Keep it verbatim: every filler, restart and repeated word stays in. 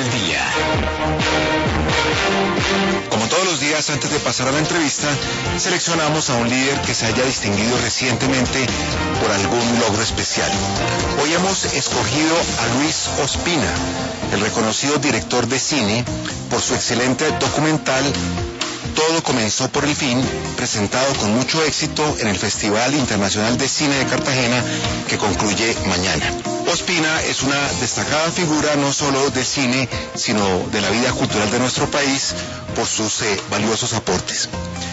del día. Como todos los días, antes de pasar a la entrevista, seleccionamos a un líder que se haya distinguido recientemente por algún logro especial. Hoy hemos escogido a Luis Ospina, el reconocido director de cine, por su excelente documental Todo comenzó por el fin, presentado con mucho éxito en el Festival Internacional de Cine de Cartagena, que concluye mañana. Ospina es una destacada figura no solo del cine, sino de la vida cultural de nuestro país por sus eh, valiosos aportes.